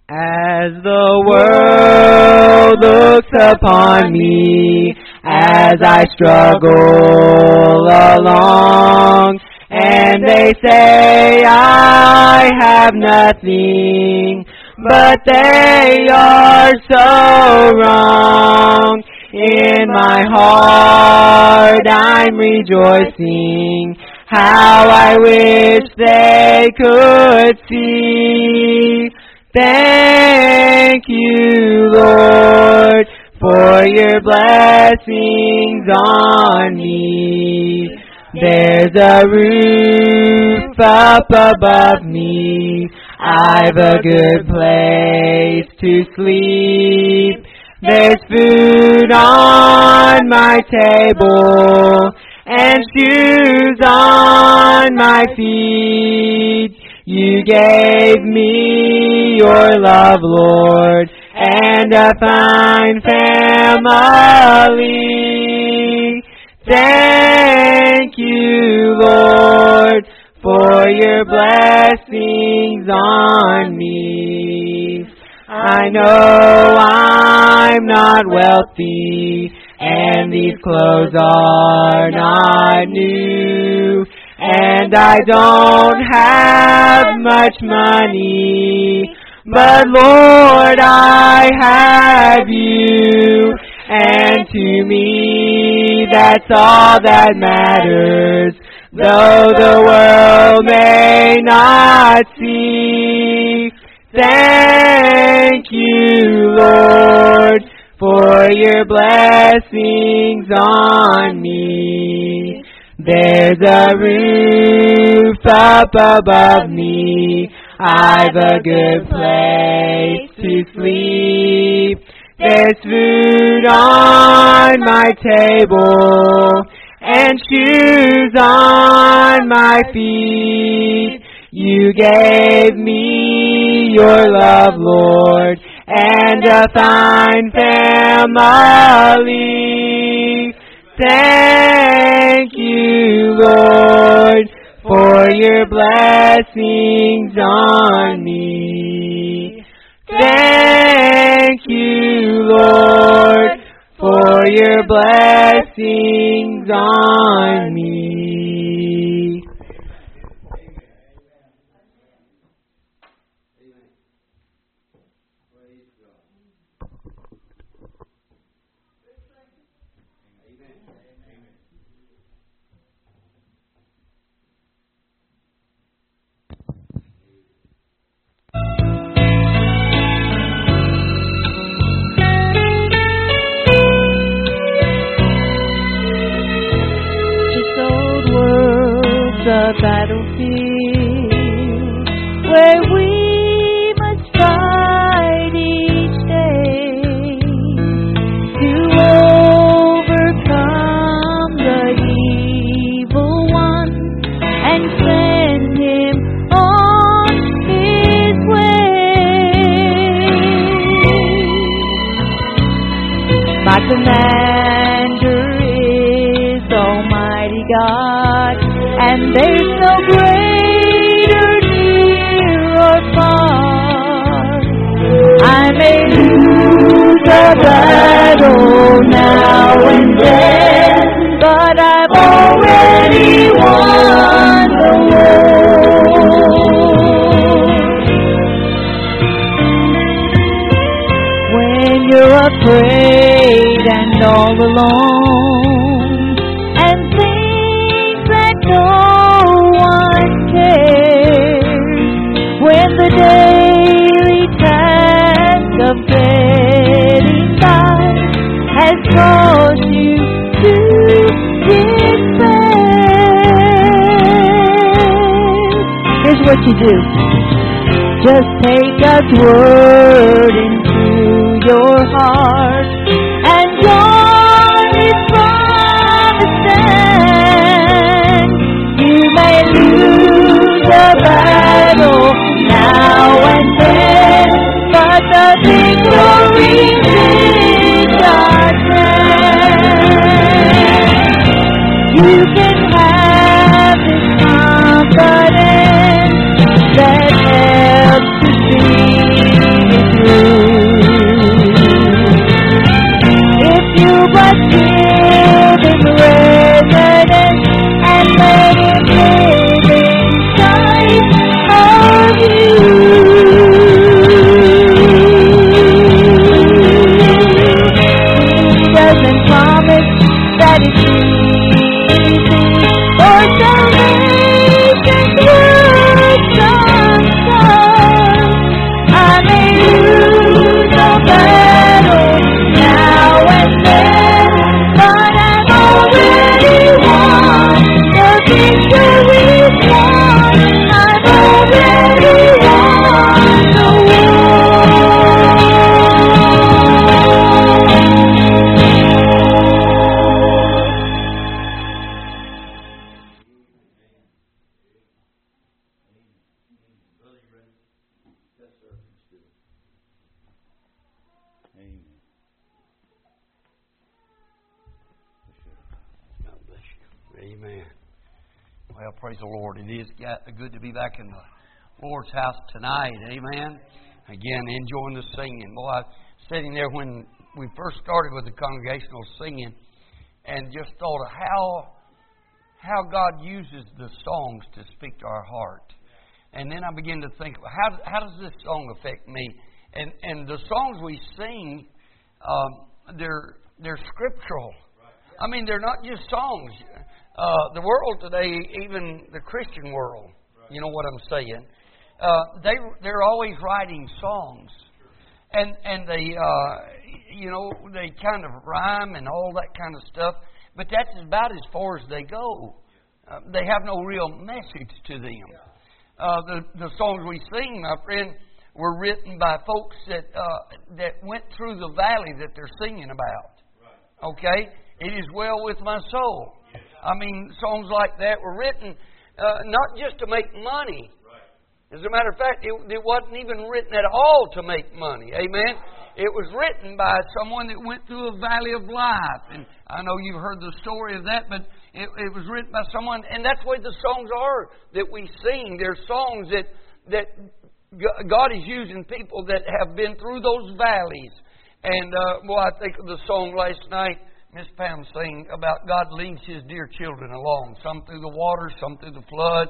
As the world looks upon me, as I struggle along, and they say I have nothing, but they are so wrong. In my heart I'm rejoicing, how I wish they could see. Thank you, Lord, for your blessings on me. There's a roof up above me, I've a good place to sleep. There's food on my table and shoes on my feet. You gave me your love, Lord, and a fine family. Thank you, Lord, for your blessings on me. I know I'm not wealthy, and these clothes are not new, and I don't have much money, but Lord, I have you, and to me that's all that matters, though the world may not see. Thank you, Lord, for your blessings on me. There's a roof up above me, I've a good place to sleep. There's food on my table and shoes on my feet. You gave me your love, Lord, and a fine family. Thank you, Lord, for your blessings on me. Thank you, Lord, for your blessings on me. The battlefield where we must fight each day to overcome the evil one and send him on his way. My commander is Almighty God, and there's no greater near or far. I may lose a battle now and then, but I've already won the war. When you're afraid and all alone, and things that no one cares, when the daily task of getting by has caused you to despair, here's what you do. Just take God's word into your heart and guard His promise stand. You may lose a battle now and then, but the victory's in God's hand. You can have this confidence that helps to see this Amen. God bless you. Amen. Well, praise the Lord. It is good to be back in the Lord's house tonight. Amen. Again, enjoying the singing. Boy, I was sitting there when we first started with the congregational singing and just thought of how God uses the songs to speak to our heart. And then I began to think, how does this song affect me? And the songs we sing, they're scriptural. I mean, they're not just songs. The world today, even the Christian world, you know what I'm saying? They're always writing songs, and they they kind of rhyme and all that kind of stuff. But that's about as far as they go. They have no real message to them. The songs we sing, my friend, were written by folks that went through the valley that they're singing about. Okay, it is well with my soul. I mean, songs like that were written not just to make money. As a matter of fact, it wasn't even written at all to make money. Amen? It was written by someone that went through a valley of life. And I know you've heard the story of that, but it was written by someone. And that's what the songs are that we sing. They're songs that God is using people that have been through those valleys. And, I think of the song last night. Miss Pam sang about God leads His dear children along. Some through the water, some through the flood.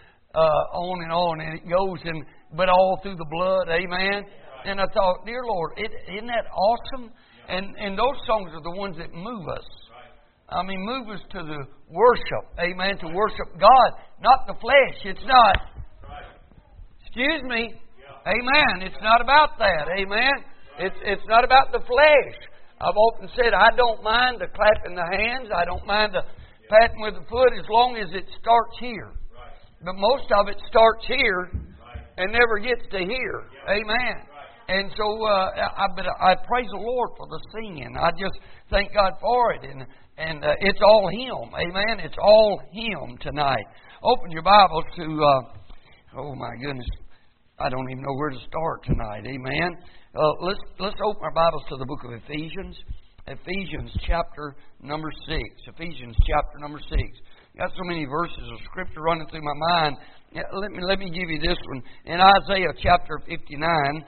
On, and it goes, but all through the blood, amen. And I thought, dear Lord, isn't that awesome? And those songs are the ones that move us. I mean, move us to the worship, amen, to worship God, not the flesh. It's not. Excuse me, amen. It's not about that, amen. It's not about the flesh. I've often said I don't mind the clapping the hands, I don't mind the patting with the foot as long as it starts here. But most of it starts here and never gets to here. Amen. And so I praise the Lord for the singing. I just thank God for it. And it's all Him. Amen. It's all Him tonight. Open your Bibles to, oh my goodness, I don't even know where to start tonight. Amen. Let's open our Bibles to the book of Ephesians. Ephesians chapter number 6. Ephesians chapter number 6. Got so many verses of Scripture running through my mind. Let me give you this one. In Isaiah chapter 59,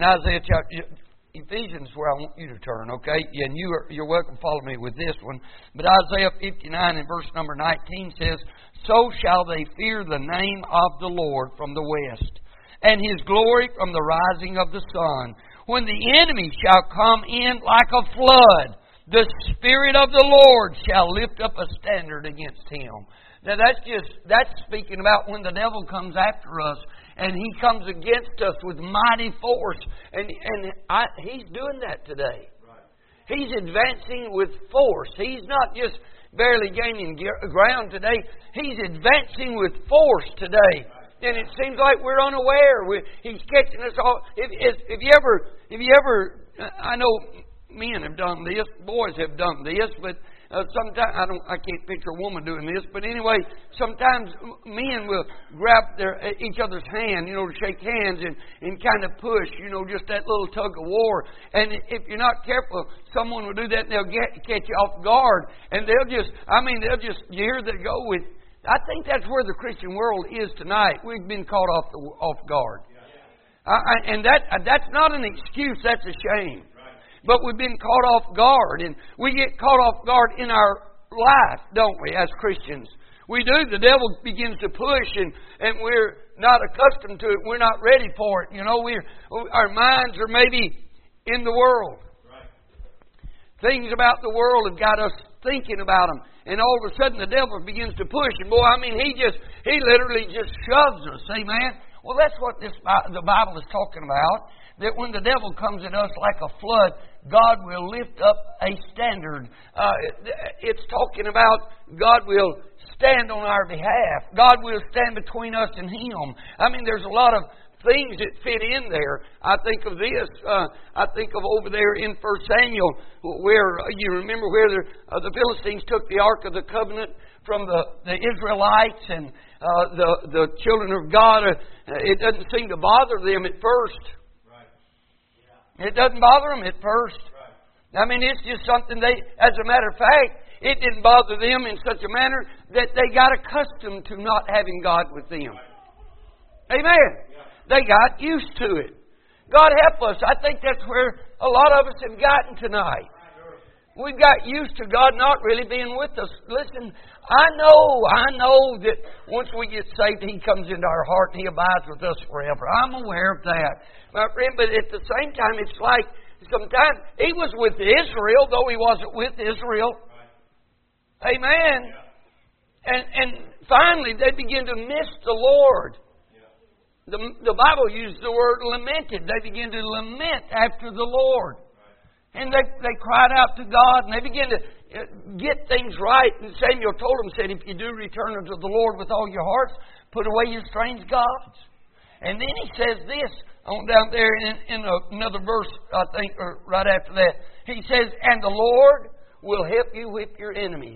Ephesians is where I want you to turn, okay? And you're welcome to follow me with this one. But Isaiah 59 and verse number 19 says, "So shall they fear the name of the Lord from the west, and His glory from the rising of the sun. When the enemy shall come in like a flood, the Spirit of the Lord shall lift up a standard against him." Now that's speaking about when the devil comes after us and he comes against us with mighty force. And he's doing that today. He's advancing with force. He's not just barely gaining ground today. He's advancing with force today. And it seems like we're unaware. He's catching us all. If you ever, I know men have done this, boys have done this, but sometimes I can't picture a woman doing this. But anyway, sometimes men will grab each other's hand, to shake hands and kind of push, just that little tug of war. And if you're not careful, someone will do that and they'll catch you off guard, and they'll just you hear they go with. I think that's where the Christian world is tonight. We've been caught off guard. And that's not an excuse, that's a shame. But we've been caught off guard. And we get caught off guard in our life, don't we, as Christians? We do. The devil begins to push and we're not accustomed to it. We're not ready for it. Our minds are maybe in the world. Things about the world have got us thinking about them. And all of a sudden the devil begins to push. And he literally just shoves us. Amen? Well, that's what the Bible is talking about. That when the devil comes at us like a flood, God will lift up a standard. It's talking about God will stand on our behalf. God will stand between us and Him. There's a lot of things that fit in there. I think of this. I think of over there in 1 Samuel, where you remember where the Philistines took the Ark of the Covenant from the Israelites and the children of God. It doesn't seem to bother them at first. It doesn't bother them at first. I mean, it's just something as a matter of fact, it didn't bother them in such a manner that they got accustomed to not having God with them. Amen. They got used to it. God help us. I think that's where a lot of us have gotten tonight. We've got used to God not really being with us. Listen, I know that once we get saved, He comes into our heart and He abides with us forever. I'm aware of that. My friend, but at the same time, it's like sometimes He was with Israel, though He wasn't with Israel. Amen. And finally, they begin to miss the Lord. The Bible uses the word lamented. They begin to lament after the Lord. And they cried out to God, and they began to get things right. And Samuel told them, said, if you do return unto the Lord with all your hearts, put away your strange gods. And then he says this, on down there in another verse, I think, or right after that. He says, and the Lord will help you with your enemies.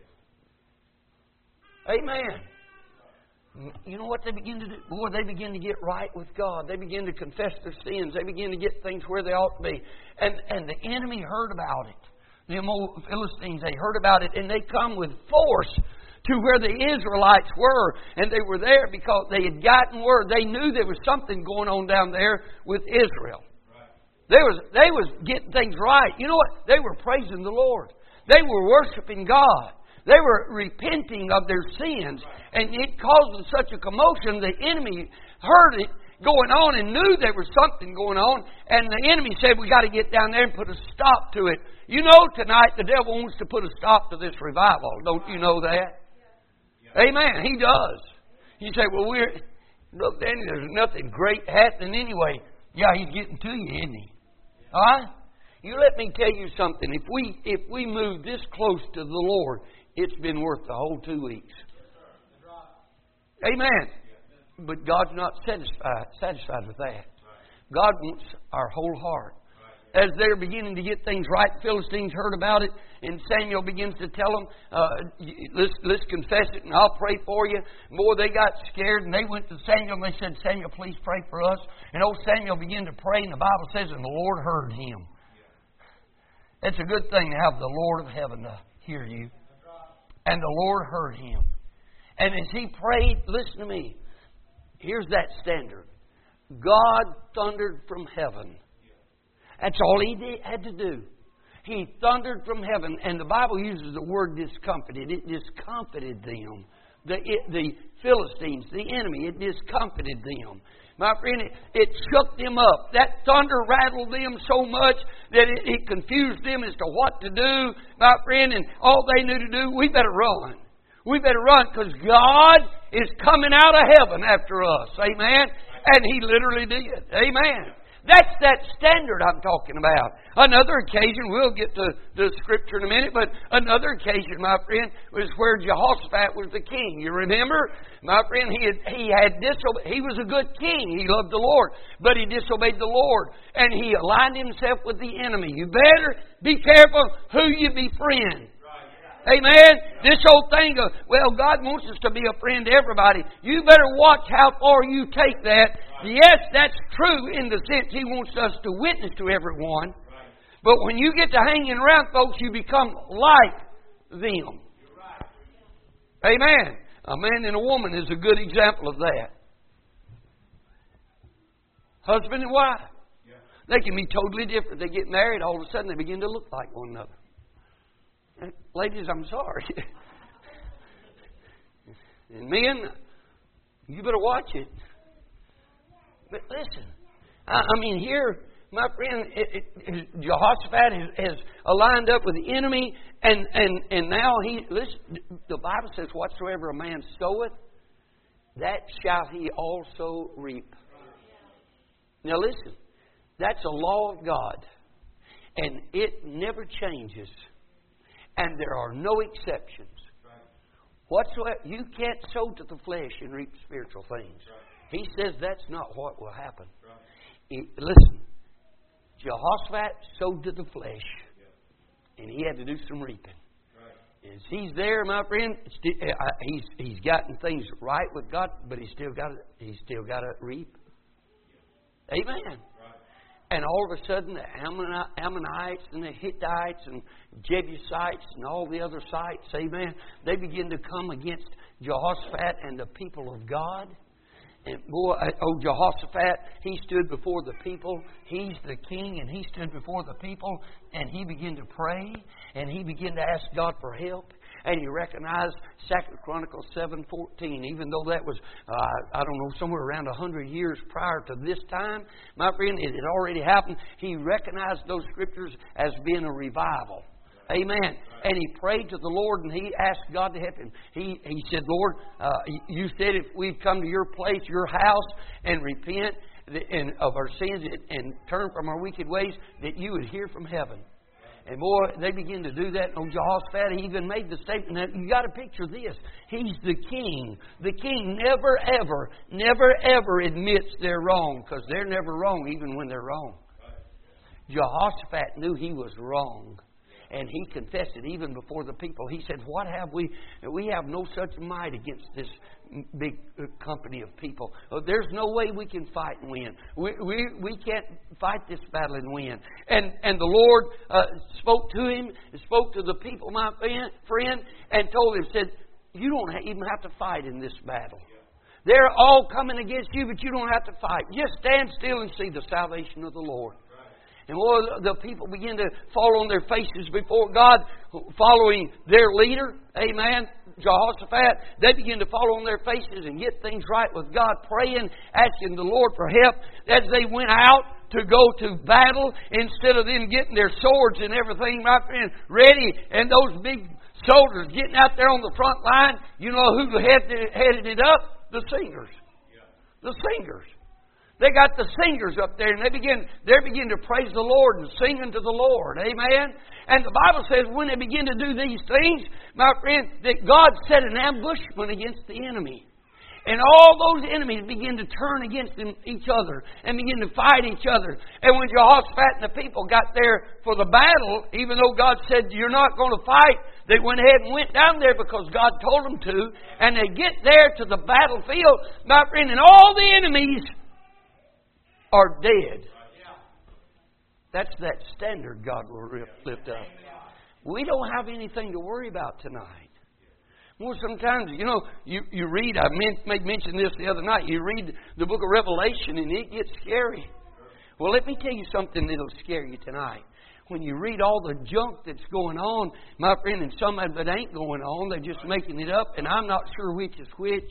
Amen. You know what they begin to do? Boy, they begin to get right with God. They begin to confess their sins. They begin to get things where they ought to be. And the enemy heard about it. The old Philistines, they heard about it, and they come with force to where the Israelites were. And they were there because they had gotten word. They knew there was something going on down there with Israel. They was getting things right. You know what? They were praising the Lord. They were worshiping God. They were repenting of their sins. And it caused such a commotion, the enemy heard it going on and knew there was something going on. And the enemy said, we got to get down there and put a stop to it. You know, tonight the devil wants to put a stop to this revival. Don't you know that? Amen. He does. You say, well, Brother Danny, there's nothing great happening anyway. Yeah, he's getting to you, isn't he? All right? You let me tell you something. If we move this close to the Lord, it's been worth the whole 2 weeks. Amen. But God's not satisfied with that. God wants our whole heart. As they're beginning to get things right, the Philistines heard about it, and Samuel begins to tell them, let's confess it, and I'll pray for you. Boy, they got scared, and they went to Samuel, and they said, Samuel, please pray for us. And old Samuel began to pray, and the Bible says, and the Lord heard him. It's a good thing to have the Lord of heaven to hear you. And the Lord heard him. And as he prayed, listen to me, here's that standard. God thundered from heaven. That's all he had to do. He thundered from heaven. And the Bible uses the word discomfited. It discomfited them. The Philistines, the enemy, it discomfited them. My friend, it shook them up. That thunder rattled them so much that it confused them as to what to do. My friend, and all they knew to do, we better run. We better run because God is coming out of heaven after us. Amen? And He literally did. Amen. That's that standard I'm talking about. Another occasion, we'll get to the scripture in a minute, but another occasion, my friend, was where Jehoshaphat was the king. You remember? My friend, he was a good king. He loved the Lord, but he disobeyed the Lord, and he aligned himself with the enemy. You better be careful who you befriend. Amen. This whole thing of, well, God wants us to be a friend to everybody. You better watch how far you take that. Yes, that's true in the sense He wants us to witness to everyone. But when you get to hanging around folks, you become like them. Amen. A man and a woman is a good example of that. Husband and wife. They can be totally different. They get married, all of a sudden they begin to look like one another. Ladies, I'm sorry. And men, you better watch it. But listen, I mean, here, my friend, Jehoshaphat has aligned up with the enemy, and now listen, the Bible says, whatsoever a man soweth, that shall he also reap. Now listen, that's a law of God, and it never changes. And there are no exceptions. Whatsoever, you can't sow to the flesh and reap spiritual things. He says that's not what will happen. Listen, Jehoshaphat sowed to the flesh, and he had to do some reaping. As he's there, my friend, he's gotten things right with God, but he's still got to reap. Amen. And all of a sudden, the Ammonites and the Hittites and Jebusites and all the other sites, amen, they begin to come against Jehoshaphat and the people of God. And boy, Jehoshaphat, he stood before the people. He's the king, and he stood before the people, and he began to pray, and he began to ask God for help. And he recognized 2 Chronicles 7:14, even though that was, somewhere around 100 years prior to this time. My friend, it had already happened. He recognized those scriptures as being a revival. Amen. And he prayed to the Lord, and he asked God to help him. He said, Lord, you said if we've come to your place, your house, and repent of our sins and turn from our wicked ways, that you would hear from heaven. And boy, they begin to do that. And Jehoshaphat, he even made the statement that you got to picture this. He's the king. The king never ever admits they're wrong, because they're never wrong even when they're wrong. Jehoshaphat knew he was wrong. And he confessed it even before the people. He said, what have we? We have no such might against this big company of people. There's no way we can fight and win. We can't fight this battle and win. And the Lord spoke to him, spoke to the people, my friend, and told him, said, you don't even have to fight in this battle. They're all coming against you, but you don't have to fight. Just stand still and see the salvation of the Lord. And the people begin to fall on their faces before God, following their leader, amen, Jehoshaphat. They begin to fall on their faces and get things right with God, praying, asking the Lord for help as they went out to go to battle, instead of them getting their swords and everything, my friend, ready, and those big soldiers getting out there on the front line. You know who headed it up? The singers. The singers. They got the singers up there, and they begin to praise the Lord and sing unto the Lord. Amen? And the Bible says when they begin to do these things, my friend, that God set an ambushment against the enemy. And all those enemies begin to turn against each other and begin to fight each other. And when Jehoshaphat and the people got there for the battle, even though God said, you're not going to fight, they went ahead and went down there because God told them to. And they get there to the battlefield, my friend, and all the enemies are dead. That's that standard God will lift up. We don't have anything to worry about tonight. Well, sometimes, you read, I made mention this the other night, you read the book of Revelation and it gets scary. Well, let me tell you something that'll scare you tonight. When you read all the junk that's going on, my friend, and some of it ain't going on, they're just making it up, and I'm not sure which is which.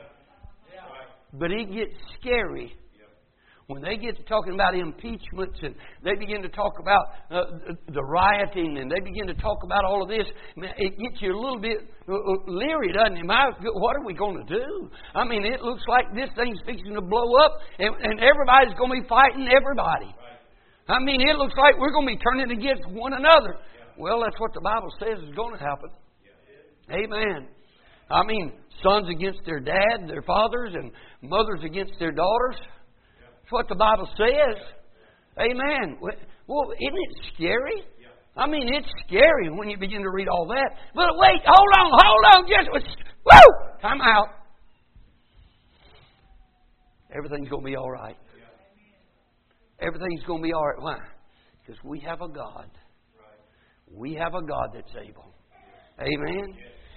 But it gets scary. When they get to talking about impeachments and they begin to talk about the rioting and they begin to talk about all of this, it gets you a little bit leery, doesn't it? What are we going to do? I mean, it looks like this thing's fixing to blow up and everybody's going to be fighting everybody. I mean, it looks like we're going to be turning against one another. Well, that's what the Bible says is going to happen. Amen. I mean, sons against their dad, their fathers, and mothers against their daughters. That's what the Bible says. Amen. Well, isn't it scary? I mean, it's scary when you begin to read all that. But wait, hold on, just woo! Time out. Everything's going to be all right. Everything's going to be all right. Why? Because we have a God. We have a God that's able. Amen.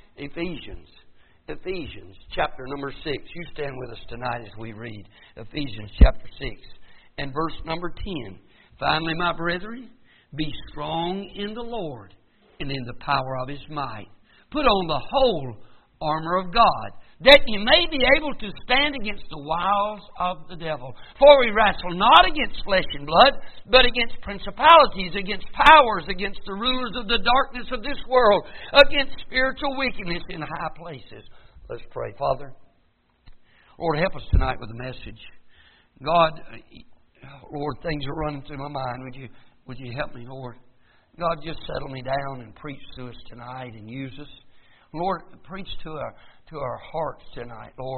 Ephesians chapter number 6. You stand with us tonight as we read Ephesians chapter 6 and verse number 10. Finally, my brethren, be strong in the Lord and in the power of His might. Put on the whole armor of God, that ye may be able to stand against the wiles of the devil. For we wrestle not against flesh and blood, but against principalities, against powers, against the rulers of the darkness of this world, against spiritual wickedness in high places. Let's pray. Father, Lord, help us tonight with the message. God, Lord, things are running through my mind. Would you help me, Lord? God, just settle me down and preach to us tonight and use us. Lord, preach to our hearts tonight, Lord.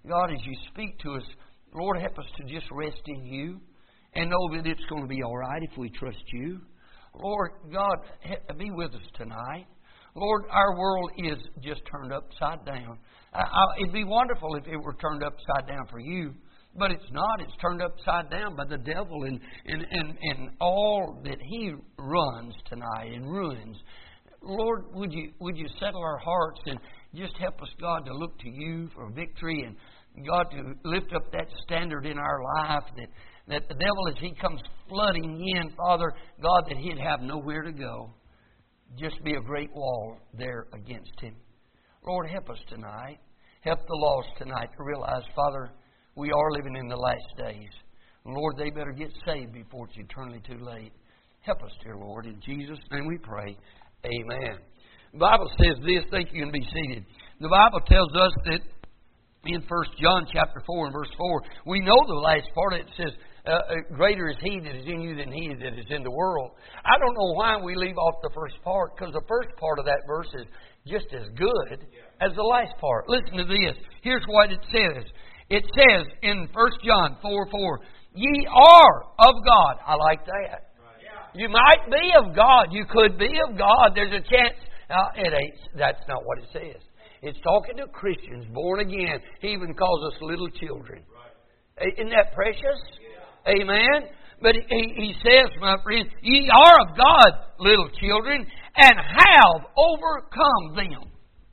God, as you speak to us, Lord, help us to just rest in you and know that it's going to be all right if we trust you. Lord, God, be with us tonight. Lord, our world is just turned upside down. It'd be wonderful if it were turned upside down for you, but it's not. It's turned upside down by the devil and all that he runs tonight and ruins. Lord, would you settle our hearts and just help us, God, to look to you for victory and, God, to lift up that standard in our life that the devil, as he comes flooding in, Father, God, that he'd have nowhere to go. Just be a great wall there against him. Lord, help us tonight. Help the lost tonight to realize, Father, we are living in the last days. Lord, they better get saved before it's eternally too late. Help us, dear Lord. In Jesus' name we pray. Amen. The Bible says this. Thank you, and be seated. The Bible tells us that in 1 John chapter 4 and verse 4, we know the last part. It says, greater is He that is in you than he that is in the world. I don't know why we leave off the first part, because the first part of that verse is just as good as the last part. Listen to this. Here's what it says. It says in 1 John 4:4, ye are of God. I like that. You might be of God. You could be of God. There's a chance. It ain't. That's not what it says. It's talking to Christians, born again. He even calls us little children. Isn't that precious? Amen. But he says, my friend, ye are of God, little children, and have overcome them.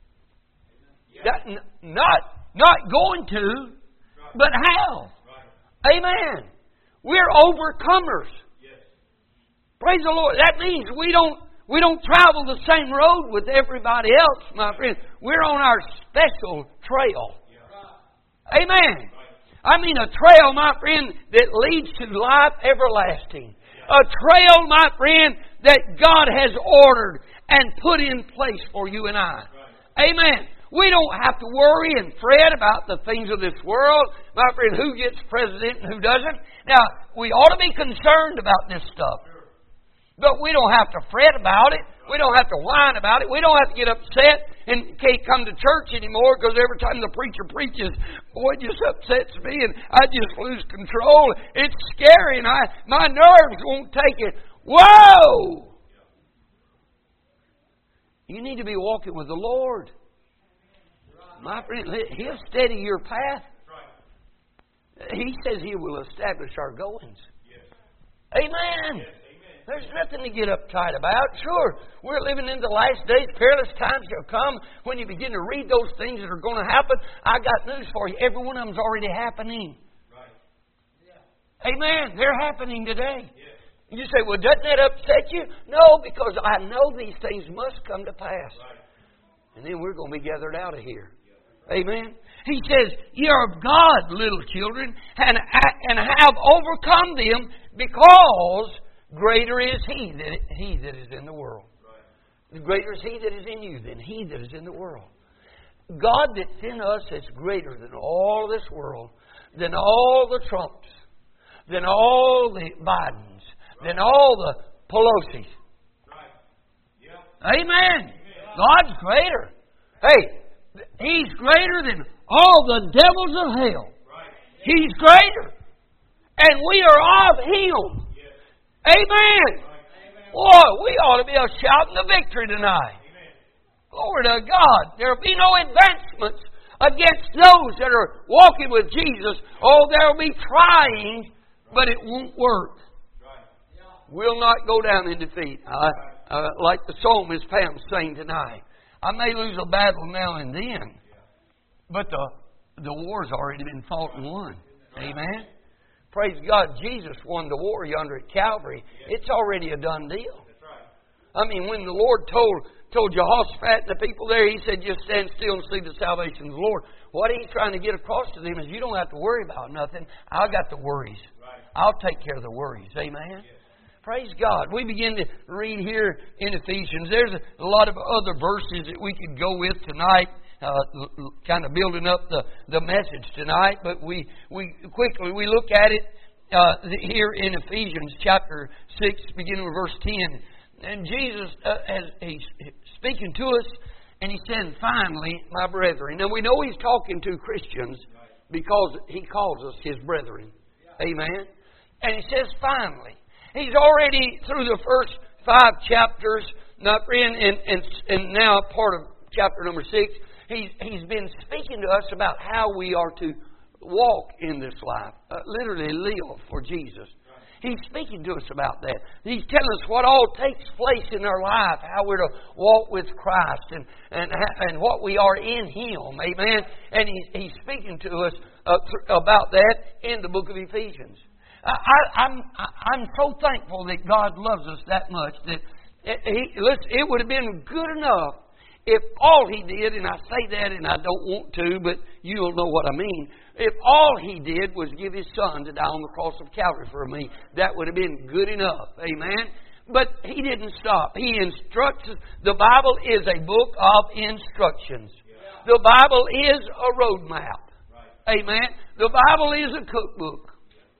That, not going to, but have. Amen. We're overcomers. Praise the Lord. That means we don't travel the same road with everybody else, my friend. We're on our special trail. Amen. I mean a trail, my friend, that leads to life everlasting. A trail, my friend, that God has ordered and put in place for you and I. Amen. We don't have to worry and fret about the things of this world. My friend, who gets president and who doesn't. Now, we ought to be concerned about this stuff. But we don't have to fret about it. We don't have to whine about it. We don't have to get upset and can't come to church anymore because every time the preacher preaches, boy, it just upsets me and I just lose control. It's scary and my nerves won't take it. Whoa! You need to be walking with the Lord. My friend, He'll steady your path. He says He will establish our goings. Amen. There's nothing to get uptight about. Sure, we're living in the last days. Perilous times shall come when you begin to read those things that are going to happen. I got news for you. Every one of them's already happening. Amen. They're happening today. You say, well, doesn't that upset you? No, because I know these things must come to pass. And then we're going to be gathered out of here. Amen. He says, ye are of God, little children, and have overcome them, because greater is He that is in the world. Greater is He that is in you than he that is in the world. God that's in us is greater than all this world, than all the Trumps, than all the Bidens, than all the Pelosi's. Amen. God's greater. Hey, He's greater than all the devils of hell. He's greater. And we are of Him. Amen. Boy, we ought to be shouting the victory tonight. Glory to God. There will be no advancements against those that are walking with Jesus. Oh, there will be trying, but it won't work. We'll not go down in defeat. Like the psalmist Pam sang tonight. I may lose a battle now and then, but the war's already been fought and won. Amen. Praise God, Jesus won the war yonder at Calvary. It's already a done deal. I mean, when the Lord told Jehoshaphat and the people there, He said, just stand still and see the salvation of the Lord. What He's trying to get across to them is you don't have to worry about nothing. I got the worries. I'll take care of the worries. Amen. Praise God. We begin to read here in Ephesians. There's a lot of other verses that we could go with tonight, kind of building up the message tonight. But we quickly look at it here in Ephesians chapter 6, beginning with verse 10. And Jesus, He's speaking to us, and He said, finally, my brethren. Now we know He's talking to Christians, because He calls us His brethren. Amen. And He says, finally. He's already, through the first 5 chapters, and now part of chapter number 6, He's been speaking to us about how we are to walk in this life. Literally live for Jesus. He's speaking to us about that. He's telling us what all takes place in our life, how we're to walk with Christ, and what we are in Him. Amen. And He's speaking to us about that in the book of Ephesians. I'm so thankful that God loves us that much that it would have been good enough if all He did, and I say that and I don't want to, but you'll know what I mean. If all He did was give His Son to die on the cross of Calvary for me, that would have been good enough. Amen? But He didn't stop. He instructs us. The Bible is a book of instructions. The Bible is a roadmap. Amen? The Bible is a cookbook.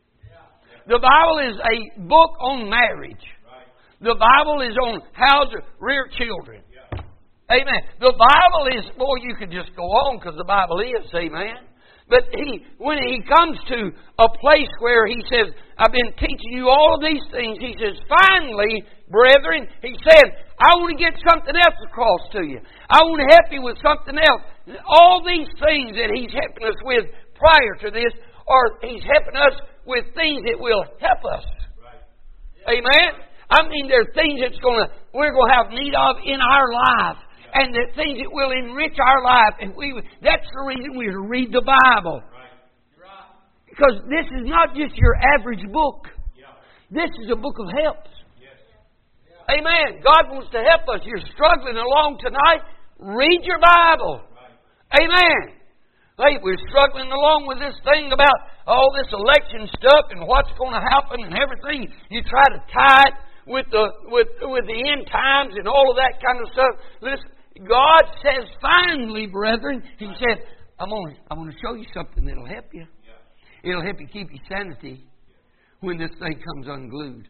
The Bible is a book on marriage. The Bible is on how to rear children. Amen. The Bible is, boy, you could just go on because the Bible is. Amen. But when He comes to a place where He says, I've been teaching you all of these things, He says, finally, brethren, He said, I want to get something else across to you. I want to help you with something else. All these things that He's helping us with prior to this, or He's helping us with things that will help us. Right. Amen? I mean, there are things we're going to have need of in our life. And the things that will enrich our life. And that's the reason we read the Bible. Right. Because this is not just your average book. Yeah. This is a book of helps. Yes. Yeah. Amen. God wants to help us. You're struggling along tonight. Read your Bible. Right. Amen. Hey, we're struggling along with this thing about all this election stuff and what's going to happen and everything. You try to tie it with the end times and all of that kind of stuff. Listen, God says, finally, brethren, He said, I'm going to show you something that'll help you. Yeah. It'll help you keep your sanity when this thing comes unglued.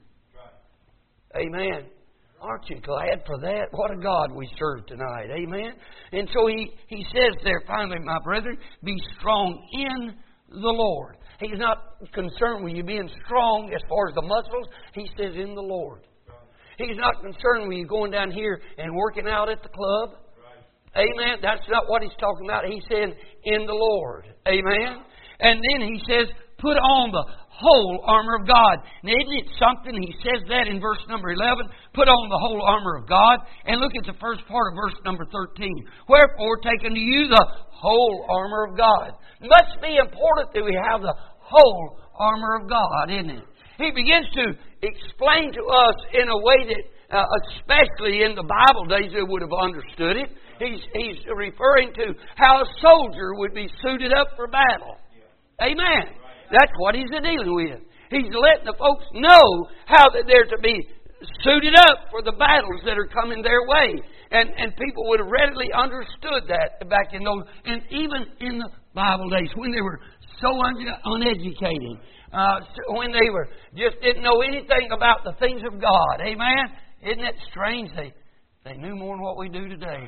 Right. Amen. Aren't you glad for that? What a God we serve tonight. Amen. And so he says there, finally, my brethren, be strong in the Lord. He's not concerned with you being strong as far as the muscles. He says in the Lord. He's not concerned with you going down here and working out at the club. Right. Amen. That's not what He's talking about. He's saying in the Lord. Amen. And then He says, put on the whole armor of God. Now, isn't it something? He says that in verse number 11. Put on the whole armor of God. And look at the first part of verse number 13. Wherefore, take unto you the whole armor of God. It must be important that we have the whole armor of God, isn't it? He begins to explain to us in a way that, especially in the Bible days, they would have understood it. He's referring to how a soldier would be suited up for battle. Amen. That's what He's dealing with. He's letting the folks know how that they're to be suited up for the battles that are coming their way. And people would have readily understood that back in those, and even in the Bible days when they were so uneducated. When they just didn't know anything about the things of God. Amen? Isn't that strange? They knew more than what we do today.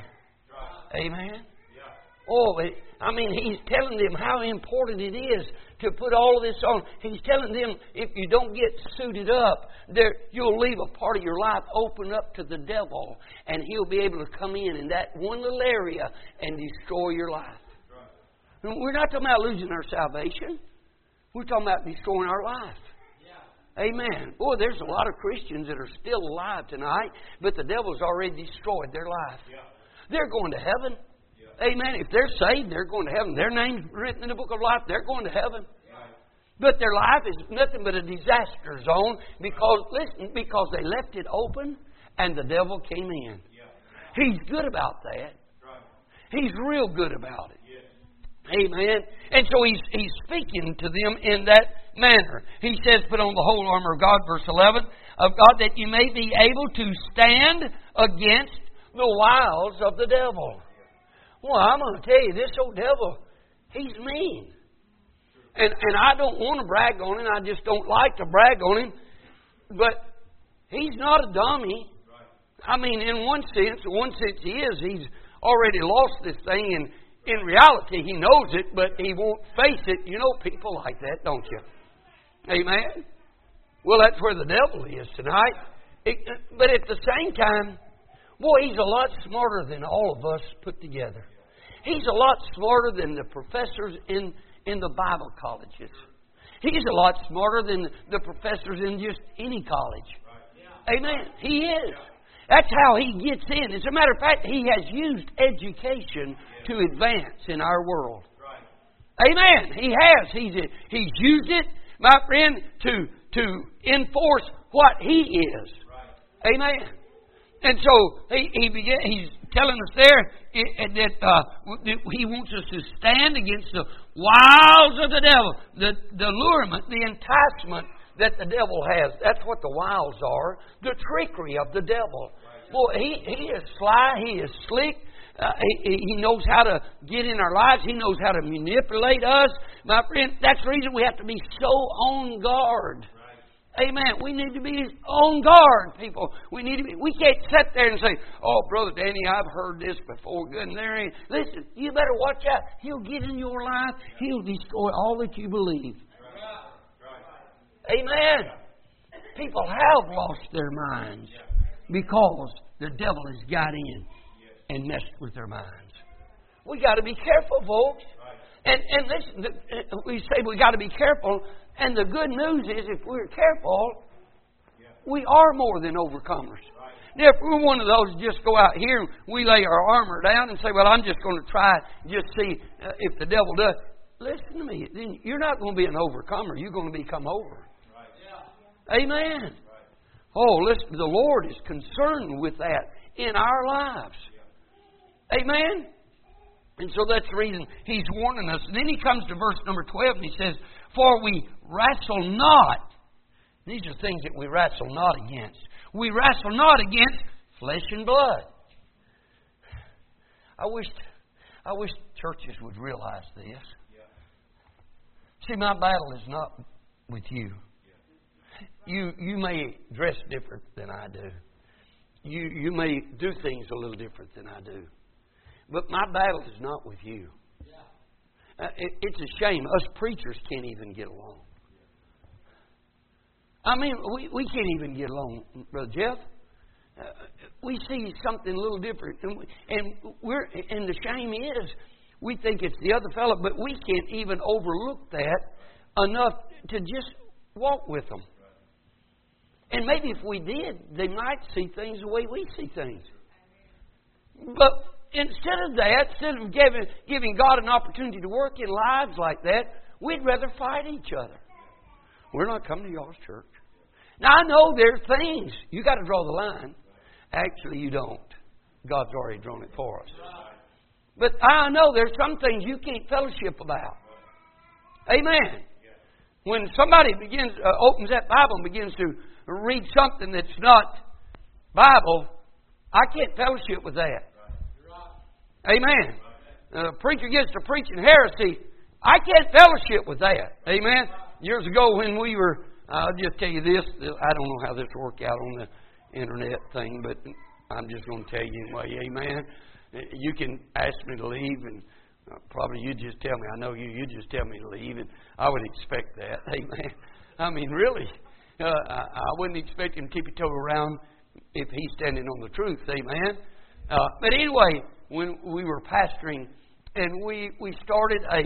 Amen? Oh, He's telling them how important it is to put all of this on. He's telling them if you don't get suited up, you'll leave a part of your life open up to the devil. And he'll be able to come in that one little area and destroy your life. We're not talking about losing our salvation. We're talking about destroying our life. Yeah. Amen. Boy, there's a lot of Christians that are still alive tonight, but the devil's already destroyed their life. Yeah. They're going to heaven. Yeah. Amen. If they're saved, they're going to heaven. Their name's written in the book of life. They're going to heaven. Yeah. But their life is nothing but a disaster zone because they left it open and the devil came in. Yeah. He's good about that. Right. He's real good about it. Amen. And so he's speaking to them in that manner. He says, put on the whole armor of God, verse 11, of God, that you may be able to stand against the wiles of the devil. Well, I'm going to tell you, this old devil, he's mean. And I don't want to brag on him. I just don't like to brag on him. But he's not a dummy. I mean, in one sense he is. He's already lost this thing, and In reality, he knows it, but he won't face it. You know people like that, don't you? Amen? Well, that's where the devil is tonight. But at the same time, boy, he's a lot smarter than all of us put together. He's a lot smarter than the professors in the Bible colleges. He's a lot smarter than the professors in just any college. Amen. He is. That's how he gets in. As a matter of fact, he has used education to advance in our world. Amen. He has. He's used it, my friend, to enforce what he is. Amen. And so he's telling us there that he wants us to stand against the wiles of the devil, the allurement, the enticement that the devil has. That's what the wiles are, the trickery of the devil. Boy, he is sly, he is slick. He knows how to get in our lives. He knows how to manipulate us. My friend, that's the reason we have to be so on guard. Amen. We need to be on guard, people. We can't sit there and say, "Oh, Brother Danny, I've heard this before." Good, and there ain't. Listen, you better watch out. He'll get in your life. He'll destroy all that you believe. Amen. People have lost their minds because the devil has got in and messed with their minds. We got to be careful, folks. And listen, we say we got to be careful. And the good news is, if we're careful, we are more than overcomers. Now, if we're one of those just go out here, we lay our armor down and say, "Well, I'm just going to try just see if the devil does." Listen to me. Then you're not going to be an overcomer. You're going to become over. Amen. Oh, listen, the Lord is concerned with that in our lives. Amen. And so that's the reason He's warning us. And then He comes to verse number 12 and He says, "For we wrestle not." These are things that we wrestle not against. We wrestle not against flesh and blood. I wish churches would realize this. See, my battle is not with you. You may dress different than I do. You may do things a little different than I do. But my battle is not with you. It's a shame. Us preachers can't even get along. I mean, we can't even get along, Brother Jeff. We see something a little different. And the shame is, we think it's the other fellow, but we can't even overlook that enough to just walk with them. And maybe if we did, they might see things the way we see things. But instead of that, instead of giving God an opportunity to work in lives like that, we'd rather fight each other. We're not coming to y'all's church. Now, I know there's things. You got to draw the line. Actually, you don't. God's already drawn it for us. But I know there's some things you can't fellowship about. Amen. When somebody opens that Bible and begins to read something that's not Bible, I can't fellowship with that. Amen. A preacher gets to preaching heresy, I can't fellowship with that. Amen. Years ago when we were, I'll just tell you this, I don't know how this will work out on the internet thing, but I'm just going to tell you anyway. Amen. You can ask me to leave, and probably you just tell me. I know you just tell me to leave, and I would expect that. Amen. I mean, really, I wouldn't expect him to keep his toe around if he's standing on the truth. Amen. But anyway, when we were pastoring, and we started a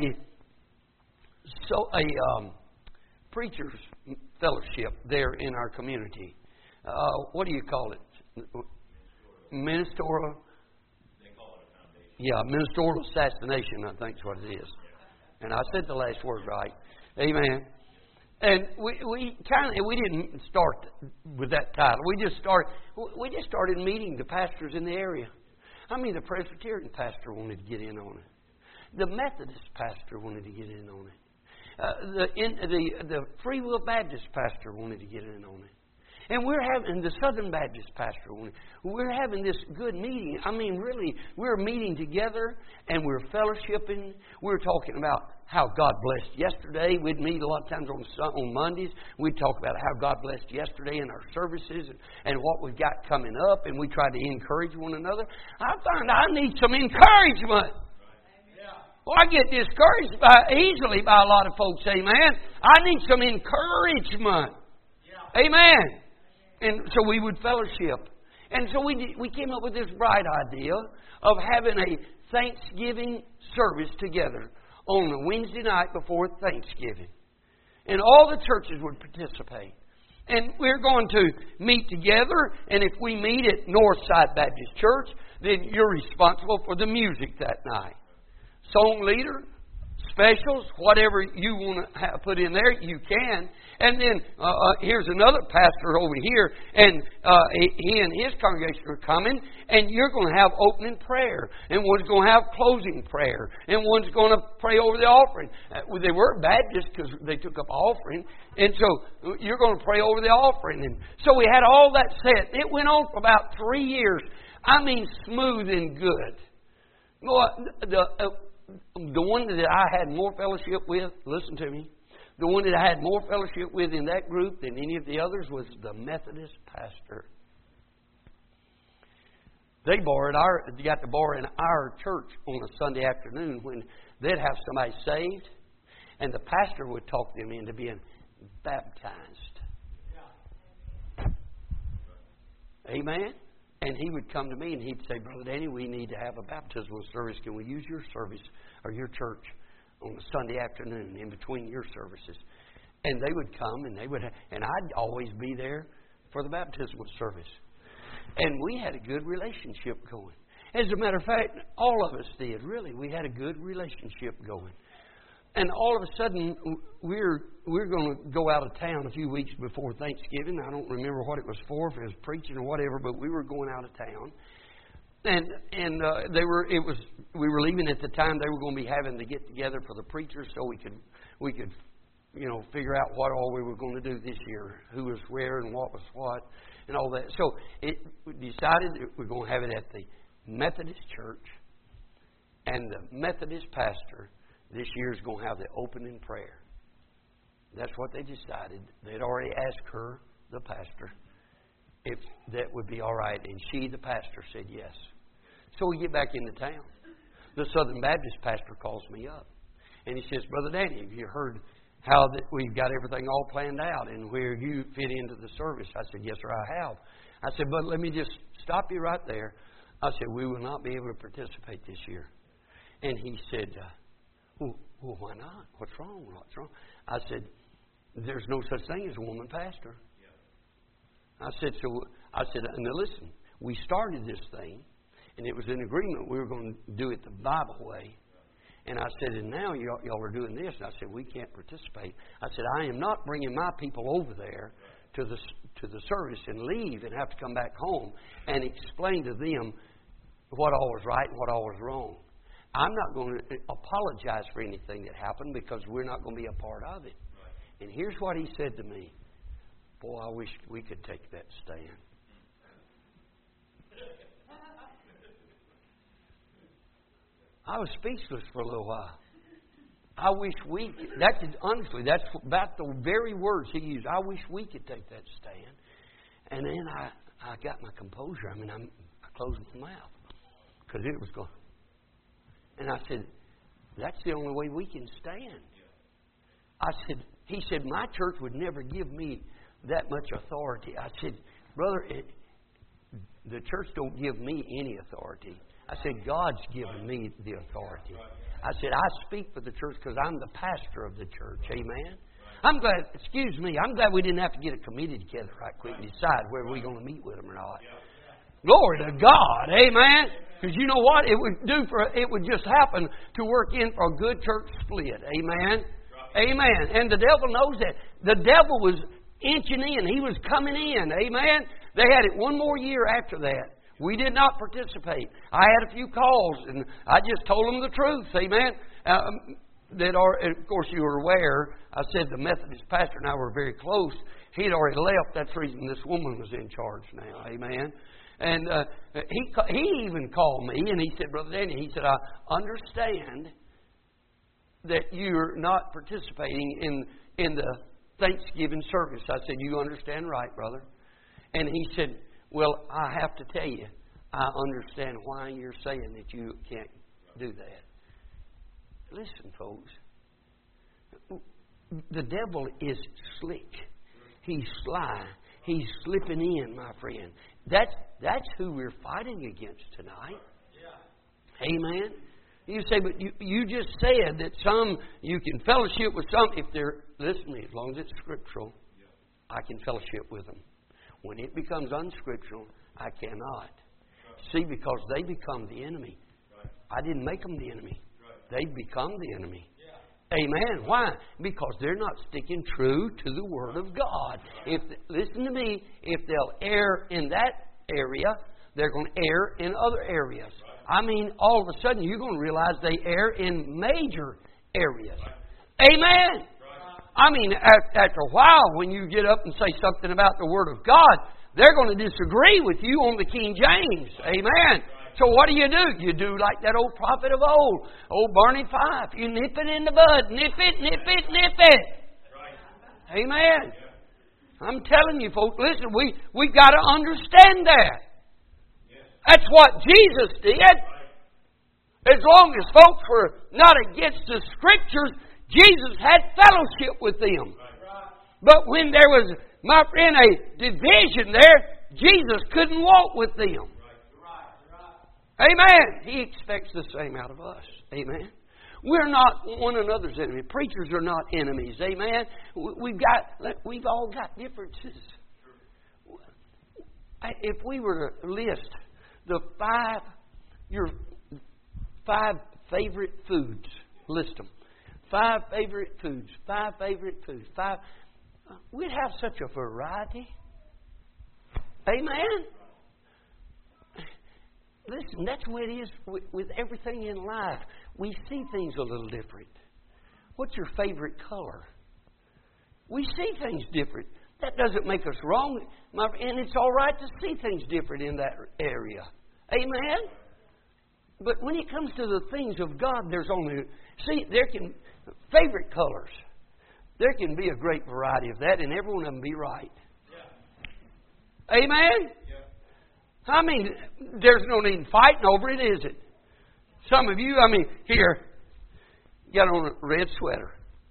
preachers fellowship there in our community. What do you call it? Ministerial. They call it a foundation. Yeah, ministerial assassination, I think is what it is. And I said the last word right. Amen. And we didn't start with that title. We just started meeting the pastors in the area. I mean, the Presbyterian pastor wanted to get in on it. The Methodist pastor wanted to get in on it. The Free Will Baptist pastor wanted to get in on it. And the Southern Baptist pastor, we're having this good meeting. I mean, really, we're meeting together and we're fellowshipping. We're talking about how God blessed yesterday. We'd meet a lot of times on Mondays. We'd talk about how God blessed yesterday in our services and what we've got coming up. And we try to encourage one another. I find I need some encouragement. Well, I get discouraged easily by a lot of folks, amen. I need some encouragement. Amen. And so we would fellowship. And so we came up with this bright idea of having a Thanksgiving service together on a Wednesday night before Thanksgiving. And all the churches would participate. And we're going to meet together, and if we meet at Northside Baptist Church, then you're responsible for the music that night. Song leader, specials, whatever you want to put in there, you can. And then here's another pastor over here, and he and his congregation are coming, and you're going to have opening prayer, and one's going to have closing prayer, and one's going to pray over the offering. They weren't Baptists because they took up offering, and so you're going to pray over the offering. And so we had all that set. It went on for about 3 years. I mean, smooth and good. The one that I had more fellowship with, listen to me, the one that I had more fellowship with in that group than any of the others was the Methodist pastor. They got to borrow in our church on a Sunday afternoon when they'd have somebody saved, and the pastor would talk them into being baptized. Amen? And he would come to me and he'd say, Brother Danny, we need to have a baptismal service. Can we use your service or your church on a Sunday afternoon in between your services? And they would come and and I'd always be there for the baptismal service. And we had a good relationship going. As a matter of fact, all of us did, really. We had a good relationship going. And all of a sudden, we're going to go out of town a few weeks before Thanksgiving. I don't remember what it was for, if it was preaching or whatever, but we were going out of town. And we were leaving at the time they were going to be having to get together for the preachers so we could figure out what all we were going to do this year, who was where and what was what, and all that. So we decided that we're going to have it at the Methodist church, and the Methodist pastor this year is going to have the opening prayer. That's what they decided. They'd already asked her, the pastor, if that would be all right. And she, the pastor, said yes. So we get back into town. The Southern Baptist pastor calls me up. And he says, Brother Danny, have you heard how that we've got everything all planned out and where you fit into the service? I said, yes, sir, I have. I said, but let me just stop you right there. I said, we will not be able to participate this year. And he said, well, why not? What's wrong? What's wrong? I said, there's no such thing as a woman pastor. I said, now listen, we started this thing, and it was an agreement we were going to do it the Bible way. And I said, and now y'all are doing this. And I said, we can't participate. I said, I am not bringing my people over there to the service and leave and have to come back home and explain to them what all was right and what all was wrong. I'm not going to apologize for anything that happened because we're not going to be a part of it. And here's what he said to me. Boy, I wish we could take that stand. I was speechless for a little while. I wish we could. Honestly, that's about the very words he used. I wish we could take that stand. And then I got my composure. I closed my mouth because it was going. And I said, that's the only way we can stand. He said, my church would never give me that much authority. I said, brother, the church don't give me any authority. I said, God's given me the authority. I said, I speak for the church because I'm the pastor of the church. Amen? I'm glad we didn't have to get a committee together right quick and decide whether we're going to meet with them or not. Glory to God. Amen? Because you know what? It would just happen to work in for a good church split. Amen? Amen. And the devil knows that. The devil was inching in. He was coming in. Amen? They had it one more year after that. We did not participate. I had a few calls, and I just told them the truth. Amen? Of course, you were aware, I said the Methodist pastor and I were very close. He'd already left. That's the reason this woman was in charge now. Amen? And he even called me, and he said, Brother Danny, he said, I understand that you're not participating in the Thanksgiving service. I said, you understand right, brother. And he said, well, I have to tell you, I understand why you're saying that you can't do that. listen, folks. The devil is slick. He's sly. He's slipping in, my friend. That's who we're fighting against tonight. Amen. You say, but you just said that some you can fellowship with some if they're, listen to me, as long as it's scriptural, I can fellowship with them. When it becomes unscriptural, I cannot. See, because they become the enemy. I didn't make them the enemy. They become the enemy. Amen. Why? Because they're not sticking true to the Word of God. Listen to me, if they'll err in that area, they're going to err in other areas. I mean, all of a sudden you're going to realize they err in major areas. Amen. I mean, after a while, when you get up and say something about the Word of God, they're going to disagree with you on the King James. Amen. So what do? You do like that old prophet of old Barney Fife. You nip it in the bud. Nip it, nip it, nip it. Amen. I'm telling you, folks, listen, we've got to understand that. That's what Jesus did. As long as folks were not against the Scriptures, Jesus had fellowship with them. But when there was, my friend, a division there, Jesus couldn't walk with them. Amen. He expects the same out of us. Amen. We're not one another's enemy. Preachers are not enemies. Amen. We've all got differences. If we were to list your 5 favorite foods, list them. 5 favorite foods. 5 favorite foods. 5. We'd have such a variety. Amen. Listen, that's the way it is with everything in life. We see things a little different. What's your favorite color? We see things different. That doesn't make us wrong. And it's all right to see things different in that area. Amen? But when it comes to the things of God, there can favorite colors. There can be a great variety of that, and every one of them be right. Yeah. Amen? Yeah. I mean, there's no need in fighting over it, is it? Some of you, here, you got on a red sweater.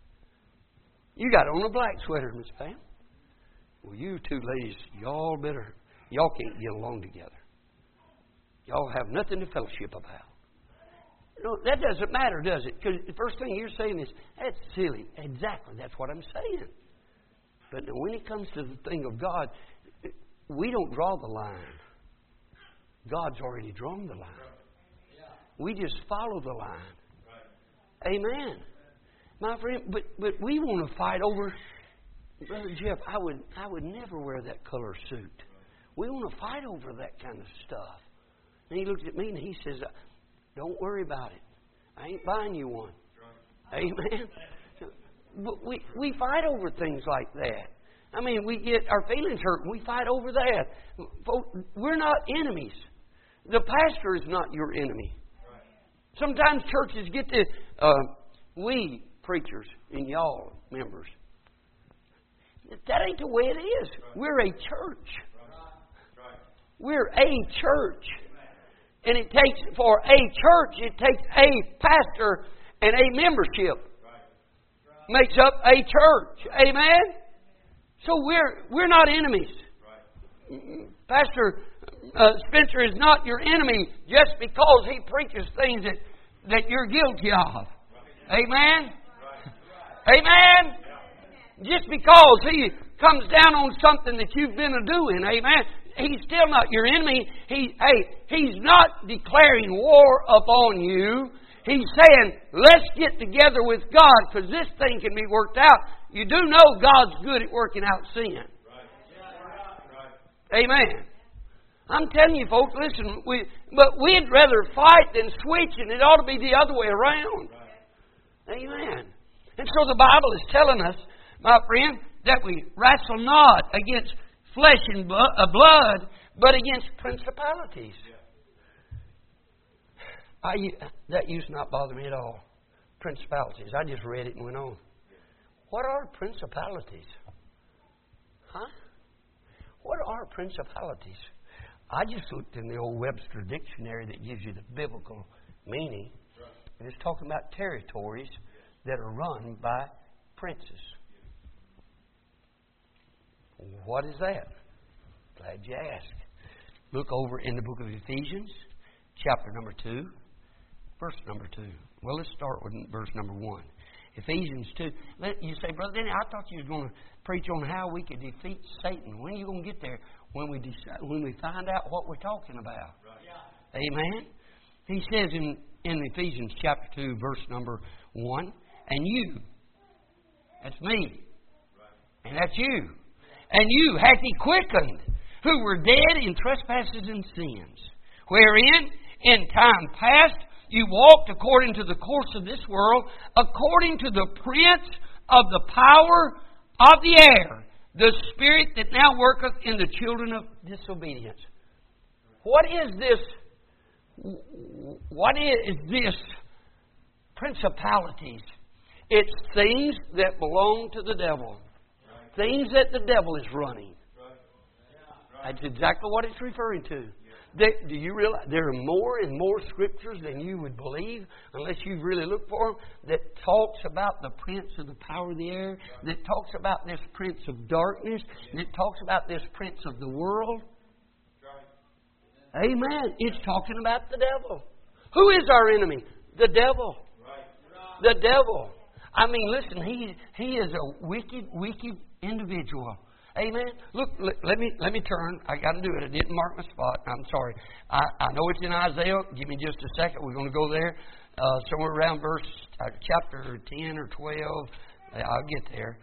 You got on a black sweater, Miss Pam. Well, you two ladies, y'all can't get along together. Y'all have nothing to fellowship about. No, that doesn't matter, does it? Because the first thing you're saying is, that's silly. Exactly, that's what I'm saying. But when it comes to the thing of God, we don't draw the line. God's already drawn the line. We just follow the line. Amen. My friend, but we want to fight over, Brother Jeff, I would never wear that color suit. We want to fight over that kind of stuff. And he looked at me and he says, don't worry about it. I ain't buying you one. Amen. But we fight over things like that. I mean, we get our feelings hurt and we fight over that. We're not enemies. The pastor is not your enemy. Sometimes churches get to, we preachers and y'all members, that ain't the way it is. We're a church. We're a church. And it takes, for a church, it takes a pastor and a membership. Makes up a church. Amen? So we're not enemies. Pastor Spencer is not your enemy just because he preaches things that you're guilty of. Amen? Amen? Just because he comes down on something that you've been doing. Amen? He's still not your enemy. He's not declaring war upon you. He's saying, let's get together with God because this thing can be worked out. You do know God's good at working out sin. Amen. I'm telling you, folks, listen, but we'd rather fight than switch, and it ought to be the other way around. Amen. And so the Bible is telling us, my friend, that we wrestle not against flesh and blood, but against principalities. That used to not bother me at all. Principalities. I just read it and went on. What are principalities? Huh? What are principalities? I just looked in the old Webster dictionary that gives you the biblical meaning. And it's talking about territories that are run by princes. What is that? Glad you asked. Look over in the book of Ephesians, chapter number 2, verse number 2. Well, let's start with verse number 1. Ephesians 2. You say, Brother Danny, I thought you were going to preach on how we could defeat Satan. When are you going to get there? When we find out what we're talking about. Right. Yeah. Amen? He says in Ephesians chapter 2, verse number 1, and you, that's me, right. And that's you, and you hath He quickened, who were dead in trespasses and sins, wherein in time past you walked according to the course of this world, according to the prince of the power of the air, the spirit that now worketh in the children of disobedience. What is this? What is this? Principalities. It's things that belong to the devil. Things that the devil is running. That's exactly what it's referring to. Do you realize there are more and more scriptures than you would believe, unless you really look for them, that talks about the prince of the power of the air, that talks about this prince of darkness, that talks about this prince of the world? Amen. It's talking about the devil. Who is our enemy? The devil. The devil. I mean, listen, he is a wicked, wicked individual. Amen. Look, let me turn. I got to do it. I didn't mark my spot. I'm sorry. I know it's in Isaiah. Give me just a second. We're going to go there. Somewhere around chapter 10 or 12. I'll get there.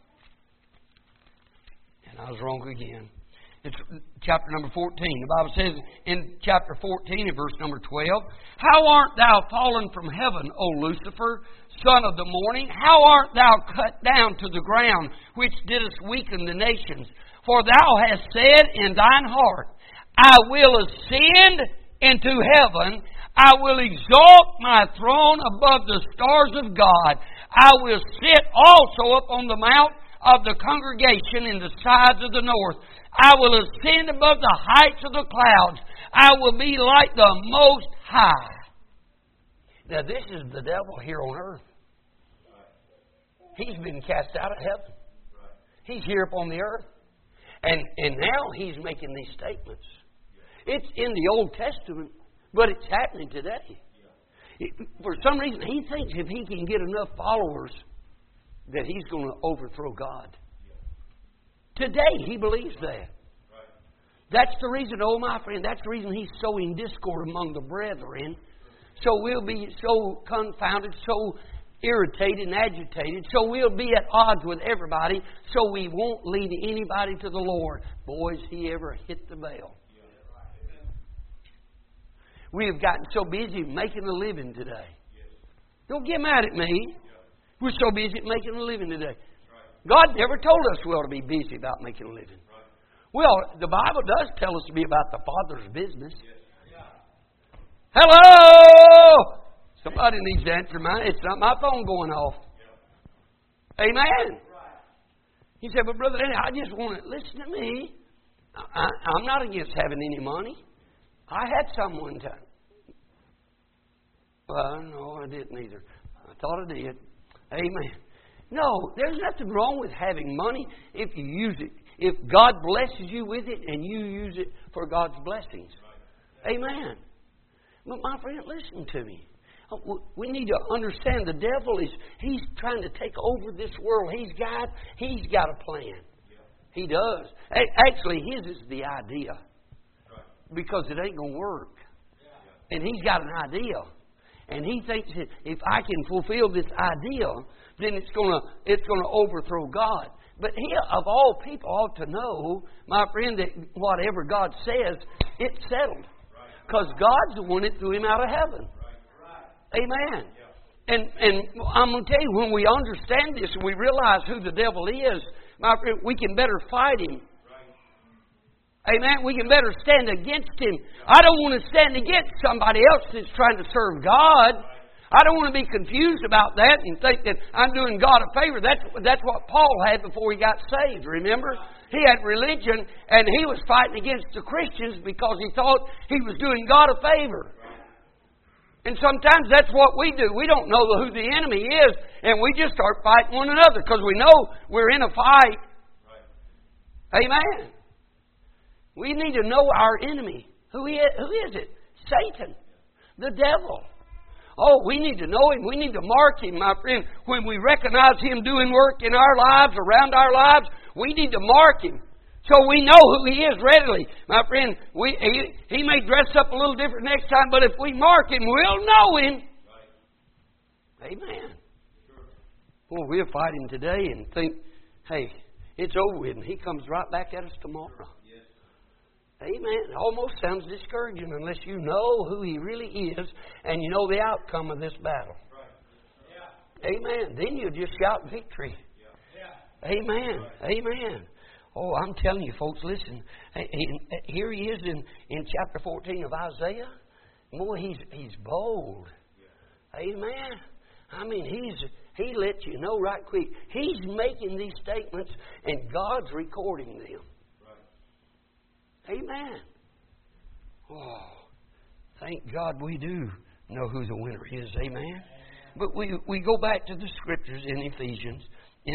And I was wrong again. It's chapter number 14. The Bible says in chapter 14 and verse number 12, how art thou fallen from heaven, O Lucifer, son of the morning? How art thou cut down to the ground, which didst weaken the nations? For thou hast said in thine heart, I will ascend into heaven. I will exalt my throne above the stars of God. I will sit also upon the mount of the congregation in the sides of the north. I will ascend above the heights of the clouds. I will be like the Most High. Now this is the devil here on earth. He's been cast out of heaven. He's here upon the earth. And now he's making these statements. It's in the Old Testament, but it's happening today. For some reason, he thinks if he can get enough followers that he's going to overthrow God. Today, he believes that. That's the reason, oh my friend, that's the reason he's sowing discord among the brethren. So we'll be so confounded, so irritated and agitated. So we'll be at odds with everybody. So we won't lead anybody to the Lord. Boy, has he ever hit the bell. We have gotten so busy making a living today. Don't get mad at me. We're so busy making a living today. God never told us we ought to be busy about making a living. Well, the Bible does tell us to be about the Father's business. Hello! Somebody needs to answer mine. It's not my phone going off. Amen. He said, but Brother Danny, I just want to listen to me. I'm not against having any money. I had some one time. Well, no, I didn't either. I thought I did. Amen. No, there's nothing wrong with having money if you use it. If God blesses you with it and you use it for God's blessings. Amen. But my friend, listen to me. We need to understand the devil he's trying to take over this world. He's got a plan. He does. Actually, his is the idea. Because it ain't going to work. And he's got an idea. And he thinks that if I can fulfill this idea, then it's going to overthrow God. But he, of all people, ought to know, my friend, that whatever God says, it's settled. Because God's the one that threw him out of heaven. Amen. And I'm going to tell you, when we understand this and we realize who the devil is, my friend, we can better fight him. Amen. We can better stand against him. I don't want to stand against somebody else that's trying to serve God. I don't want to be confused about that and think that I'm doing God a favor. That's what Paul had before he got saved, remember? He had religion and he was fighting against the Christians because he thought he was doing God a favor. And sometimes that's what we do. We don't know who the enemy is, and we just start fighting one another because we know we're in a fight. Right. Amen. We need to know our enemy. Who is it? Satan. The devil. Oh, we need to know him. We need to mark him, my friend. When we recognize him doing work in our lives, around our lives, we need to mark him. So we know who he is readily. My friend, he may dress up a little different next time, but if we mark him, we'll know him. Right. Amen. Sure. Well, we'll fight him today and think, hey, it's over with, and he comes right back at us tomorrow. Yes. Amen. It almost sounds discouraging unless you know who he really is and you know the outcome of this battle. Right. Yeah. Amen. Then you just shout victory. Yeah. Amen. Right. Amen. Oh, I'm telling you, folks, listen. Here he is in chapter 14 of Isaiah. Boy, he's bold. Amen. I mean, he lets you know right quick. He's making these statements, and God's recording them. Right. Amen. Oh, thank God we do know who the winner is. Amen. But we go back to the Scriptures in Ephesians.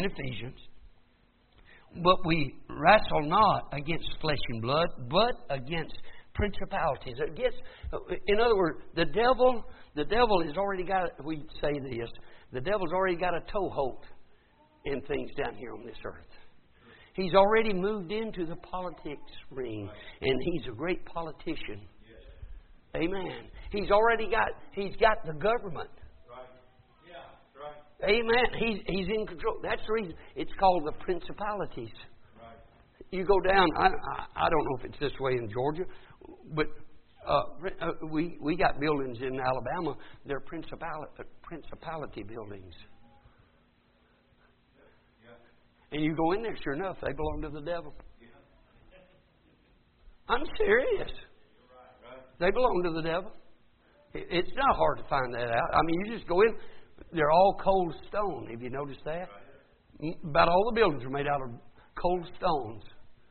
But we wrestle not against flesh and blood, but against principalities. In other words, the devil has already got, we say this, the devil's already got a toehold in things down here on this earth. He's already moved into the politics ring, and he's a great politician. Amen. He's got the government. Amen. He's in control. That's the reason it's called the principalities. Right. You go down. I don't know if it's this way in Georgia, but we got buildings in Alabama. They're principality buildings. Yeah. And you go in there, sure enough, they belong to the devil. Yeah. I'm serious. Right. They belong to the devil. It's not hard to find that out. I mean, you just go in. They're all cold stone. Have you noticed that? About all the buildings are made out of cold stones.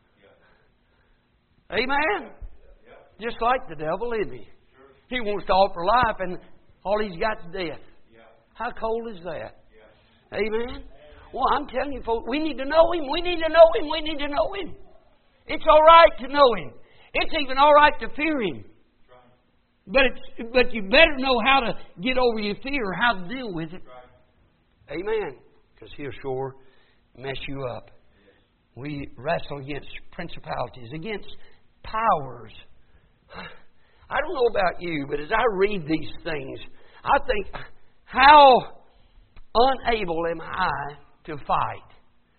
Amen? Just like the devil, isn't he? He wants to offer life, and all he's got is death. How cold is that? Amen? Well, I'm telling you, folks, we need to know him. We need to know him. We need to know him. It's all right to know him. It's even all right to fear him. But you better know how to get over your fear, how to deal with it. Right. Amen. Because he'll sure mess you up. Yes. We wrestle against principalities, against powers. I don't know about you, but as I read these things, I think, how unable am I to fight?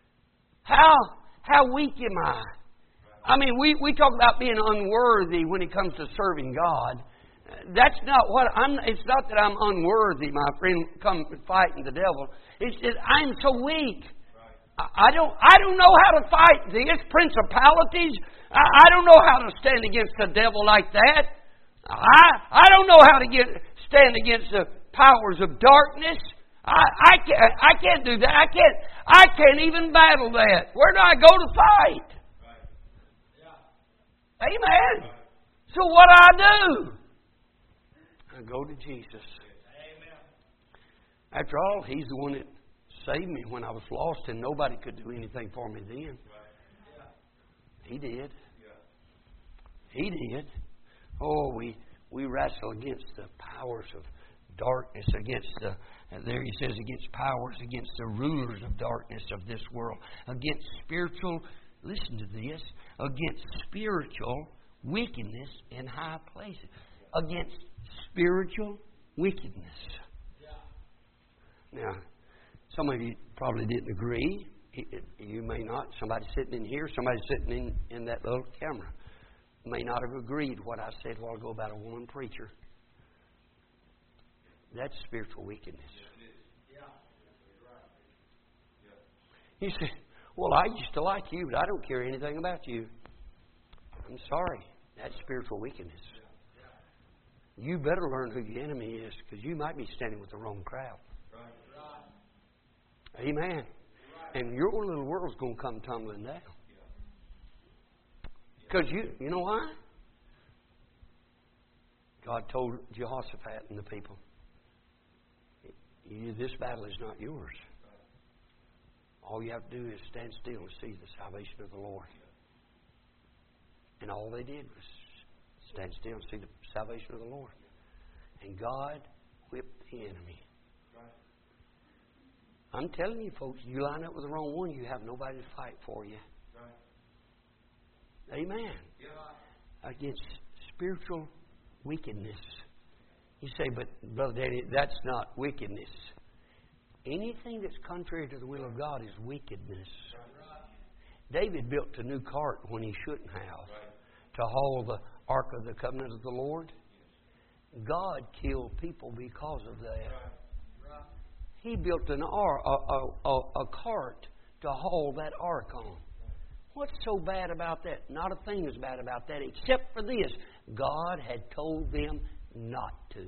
How weak am I? I mean, we talk about being unworthy when it comes to serving God. That's not what it's not that I'm unworthy, my friend, come fighting the devil. It's that I'm so weak. I don't know how to fight these principalities. I don't know how to stand against the devil like that. I don't know how to stand against the powers of darkness. I can't do that. I can't even battle that. Where do I go to fight? Amen. So what do I do? I go to Jesus. Amen. After all, He's the one that saved me when I was lost and nobody could do anything for me then. He did. He did. Oh, we wrestle against the powers of darkness, against there he says, against powers, against the rulers of darkness of this world, against spiritual, listen to this, against spiritual wickedness in high places. Against spiritual wickedness. Now, some of you probably didn't agree. You may not. Somebody sitting in here, somebody sitting in that little camera may not have agreed what I said a while ago about a woman preacher. That's spiritual wickedness. You say, well, I used to like you, but I don't care anything about you. I'm sorry. That's spiritual wickedness. You better learn who your enemy is, because you might be standing with the wrong crowd. Amen. And your little world's going to come tumbling down. Because you know why? God told Jehoshaphat and the people, this battle is not yours. All you have to do is stand still and see the salvation of the Lord. And all they did was stand still and see the salvation of the Lord. And God whipped the enemy. I'm telling you, folks, you line up with the wrong one, you have nobody to fight for you. Amen. Against spiritual wickedness. You say, but Brother Danny, that's not wickedness. Anything that's contrary to the will of God is wickedness. David built a new cart when he shouldn't have to haul the Ark of the Covenant of the Lord. God killed people because of that. He built a cart to haul that ark on. What's so bad about that? Not a thing is bad about that except for this. God had told them not to.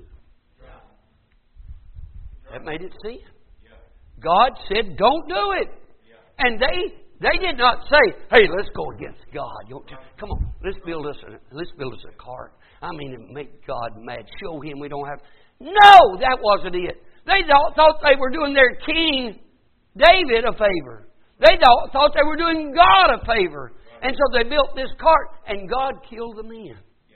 That made it sin. God said, don't do it. And they did not say, hey, let's go against God. Come on, let's build us a cart. I mean, make God mad. Show Him we don't have... No, that wasn't it. They thought they were doing their king, David, a favor. They thought they were doing God a favor. And so they built this cart, and God killed the men.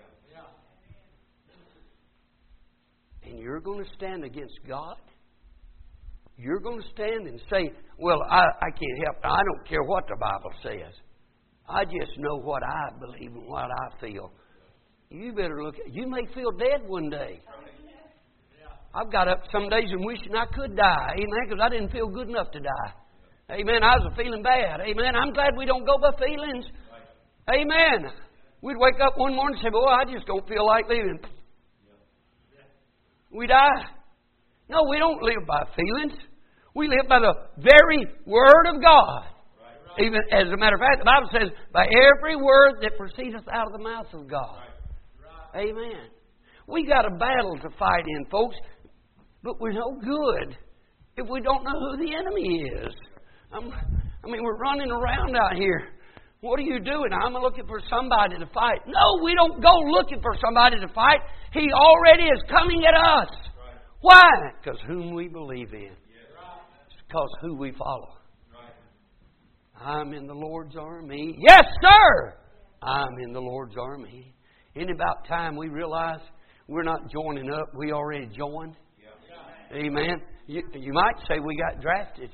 And you're going to stand against God? You're going to stand and say, well, I can't help it. I don't care what the Bible says. I just know what I believe and what I feel. You better look at... You may feel dead one day. I've got up some days and wishing I could die. Amen. Because I didn't feel good enough to die. Amen. I was feeling bad. Amen. I'm glad we don't go by feelings. Amen. We'd wake up one morning and say, boy, I just don't feel like living. We die. No, we don't live by feelings. We live by the very Word of God. Even as a matter of fact, the Bible says, by every word that proceedeth out of the mouth of God. Amen. We got a battle to fight in, folks. But we're no good if we don't know who the enemy is. I mean, we're running around out here. What are you doing? I'm looking for somebody to fight. No, we don't go looking for somebody to fight. He already is coming at us. Why? Because whom we believe in. It's because who we follow. I'm in the Lord's army. Yes, sir! I'm in the Lord's army. Isn't it about time we realize we're not joining up? We already joined. Amen. You might say we got drafted.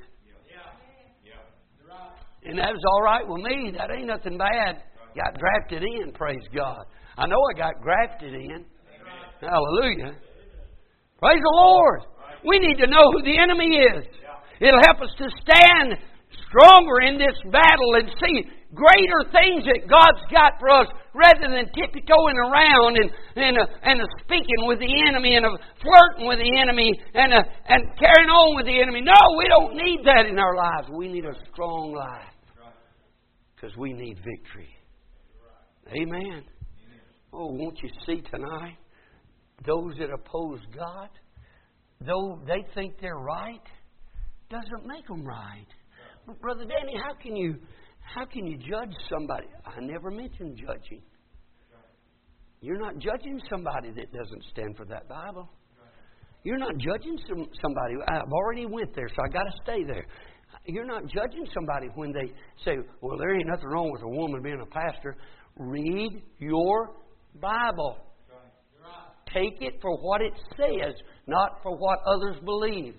And that was all right with me. That ain't nothing bad. Got drafted in, praise God. I know I got grafted in. Hallelujah. Praise the Lord. We need to know who the enemy is. It'll help us to stand stronger in this battle and see greater things that God's got for us rather than tiptoeing around and speaking with the enemy and flirting with the enemy and carrying on with the enemy. No, we don't need that in our lives. We need a strong life because we need victory. Amen. Oh, won't you see tonight? Those that oppose God, though they think they're right, doesn't make them right. But Brother Danny, how can you judge somebody? I never mentioned judging. You're not judging somebody that doesn't stand for that Bible. You're not judging somebody. I've already went there, so I got to stay there. You're not judging somebody when they say, well, there ain't nothing wrong with a woman being a pastor. Read your Bible. Take it for what it says, not for what others believe.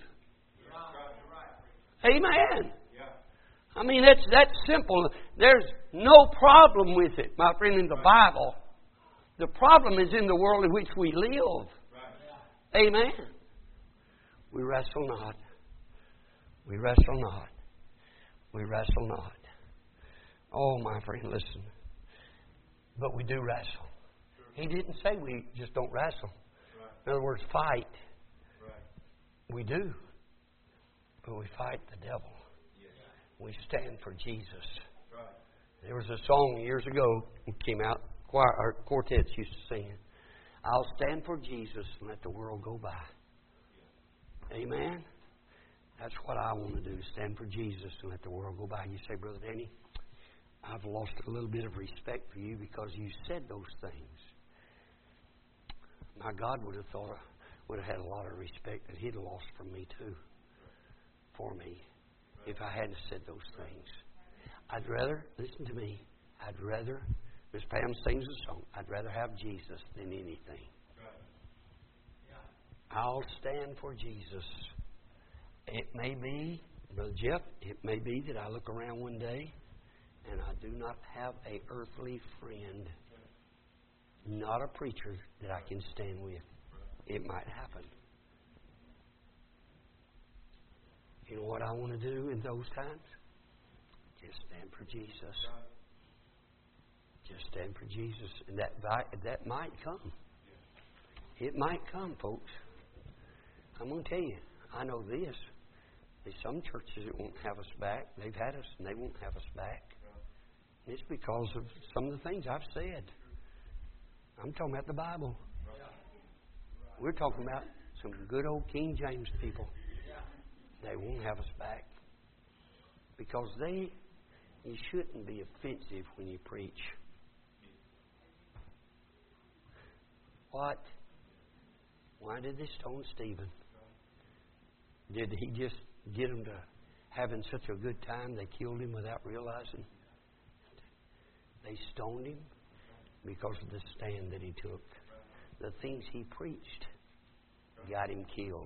Amen. I mean, that's simple. There's no problem with it, my friend, in the Bible. The problem is in the world in which we live. Amen. We wrestle not. We wrestle not. We wrestle not. Oh, my friend, listen. But we do wrestle. He didn't say we just don't wrestle. In other words, fight. We do. But we fight the devil. We stand for Jesus. There was a song years ago that came out, quartets used to sing it. I'll stand for Jesus and let the world go by. Amen? That's what I want to do, stand for Jesus and let the world go by. You say, Brother Danny, I've lost a little bit of respect for you because you said those things. my God would have had a lot of respect that He'd lost from me too, for me, if I hadn't said those things. I'd rather, listen to me, Miss Pam sings a song, I'd rather have Jesus than anything. I'll stand for Jesus. It may be, Brother Jeff, it may be that I look around one day and I do not have an earthly friend, not a preacher that I can stand with. It might happen. You know what I want to do in those times? Just stand for Jesus. Just stand for Jesus. And that might come. It might come, folks. I'm going to tell you, I know this. There's some churches that won't have us back. They've had us and they won't have us back. And it's because of some of the things I've said. I'm talking about the Bible. We're talking about some good old King James people. They won't have us back. Because you shouldn't be offensive when you preach. What? Why did they stone Stephen? Did he just get them to having such a good time they killed him without realizing? They stoned him because of the stand that he took. The things he preached got him killed.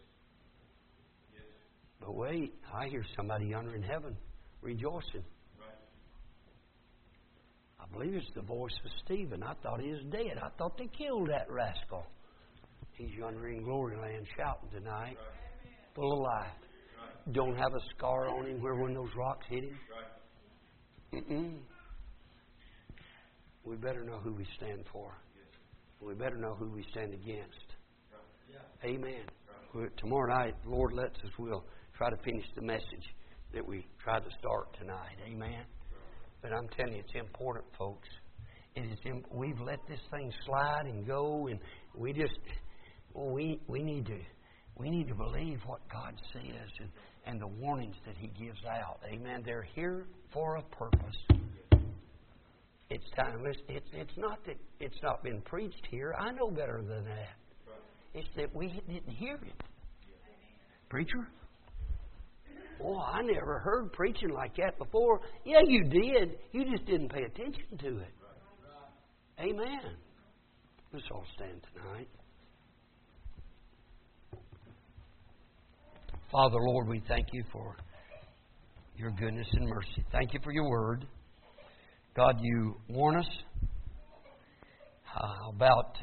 But wait, I hear somebody yonder in heaven rejoicing. I believe it's the voice of Stephen. I thought he was dead. I thought they killed that rascal. He's yonder in glory land shouting tonight. Full of life. Don't have a scar on him where when those rocks hit him. We better know who we stand for. We better know who we stand against. Amen. Tomorrow night, Lord lets us, we'll try to finish the message that we tried to start tonight. Amen. But I'm telling you, it's important, folks. We've let this thing slide and go, and we need to believe what God says and the warnings that He gives out. Amen. They're here for a purpose. It's time. It's not that it's not been preached here. I know better than that. It's that we didn't hear it. Preacher? Oh, I never heard preaching like that before. Yeah, you did. You just didn't pay attention to it. Amen. Let's all stand tonight. Father, Lord, we thank You for Your goodness and mercy. Thank You for Your word. God, You warn us about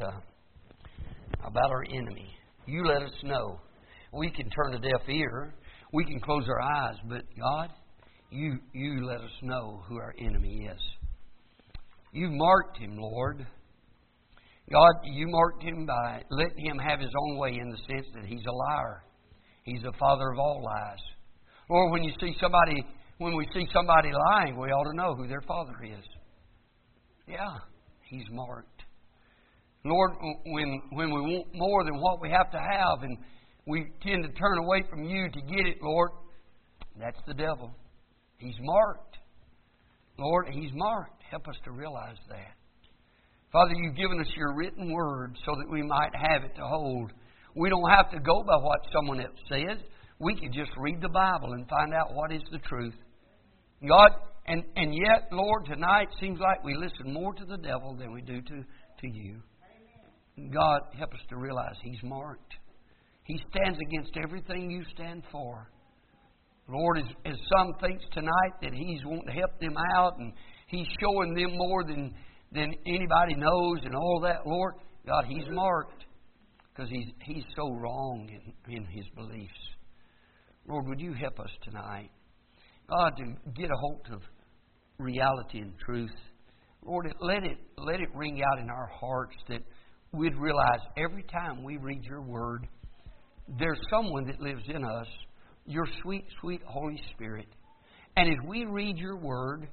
our enemy. You let us know. We can turn a deaf ear. We can close our eyes. But God, You let us know who our enemy is. You marked him, Lord. God, You marked him by letting him have his own way in the sense that he's a liar. He's the father of all lies. Lord, when we see somebody lying, we ought to know who their father is. Yeah, he's marked. Lord, when we want more than what we have to have and we tend to turn away from You to get it, Lord, that's the devil. He's marked. Lord, he's marked. Help us to realize that. Father, You've given us Your written word so that we might have it to hold. We don't have to go by what someone else says. We can just read the Bible and find out what is the truth. God, and yet, Lord, tonight seems like we listen more to the devil than we do to You. God, help us to realize he's marked. He stands against everything You stand for. Lord, as some thinks tonight that he's wanting to help them out and he's showing them more than anybody knows and all that, Lord, God, he's marked because he's so wrong in his beliefs. Lord, would You help us tonight, God, to get a hold of reality and truth. Lord, let it ring out in our hearts that we'd realize every time we read Your word, there's someone that lives in us, Your sweet, sweet Holy Spirit. And as we read Your word,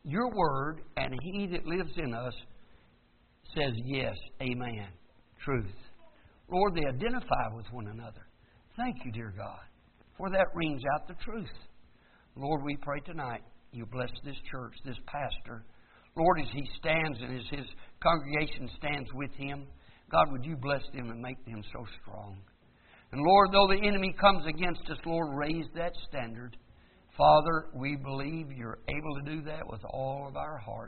and He that lives in us says, yes, amen, truth. Lord, they identify with one another. Thank You, dear God, for that rings out the truth. Lord, we pray tonight You bless this church, this pastor. Lord, as he stands and as his congregation stands with him, God, would You bless them and make them so strong. And Lord, though the enemy comes against us, Lord, raise that standard. Father, we believe You're able to do that with all of our heart.